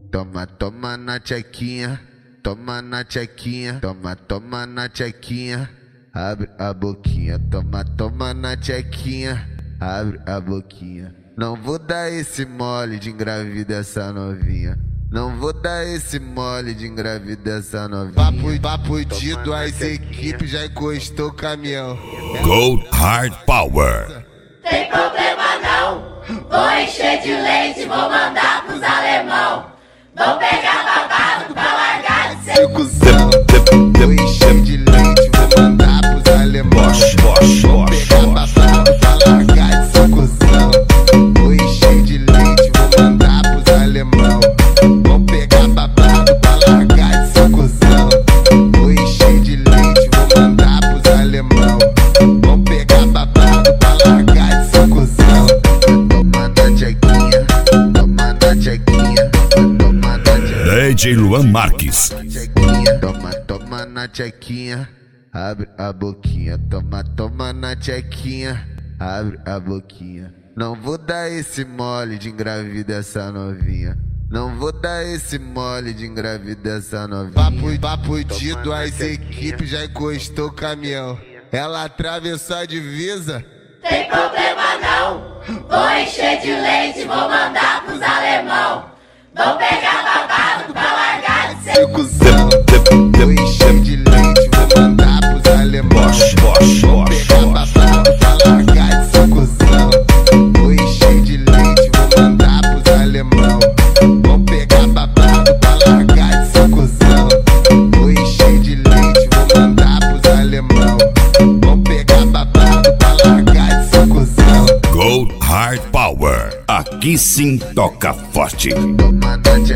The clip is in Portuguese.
Toma, toma na tchequinha, toma na tchequinha, toma, toma na tchequinha, abre a boquinha, toma, toma na tchequinha, abre a boquinha. Não vou dar esse mole de engravidar essa novinha. Não vou dar esse mole de engravidar essa novinha. Papo de duas equipes já encostou o caminhão. Gold Hard Power. Tem problema não, vou encher de leite, vou mandar pros alemão. Vou pegar babado pra largar de ser cuzão. Vou encher de leite, vou mandar pros alemãos. Vou pegar babado pra largar de ser cuzão. Vou encher de leite, vou mandar pros alemãos. Vou pegar babado pra largar de ser cuzão. Vou encher de leite, vou mandar pros alemãos. Vou pegar babado pra largar de ser cuzão. Toma na tchequinha, toma na tchequinha, toma na tchequinha. DJ Luan Marques. Toma, toma na tchequinha, abre a boquinha. Toma, toma na tchequinha, abre a boquinha. Não vou dar esse mole de engravidar essa novinha. Não vou dar esse mole de engravidar essa novinha. Papo de duas equipes já encostou o caminhão. Ela atravessou a divisa. Tem problema não, vou encher de leite, vou mandar pros alemão. Vou pegar babado pra largar de ser cuzão. Vou encher de leite, vou mandar pros alemãos. Vou pegar babado pra largar de ser cuzão. Vou encher de leite, vou mandar pros alemãos. Vou pegar babado pra largar de ser cuzão. Vou encher de leite, vou mandar pros alemãos. Vou pegar babado pra largar de ser cuzão. Gold Hard Power. Aqui sim toca forte. Toma na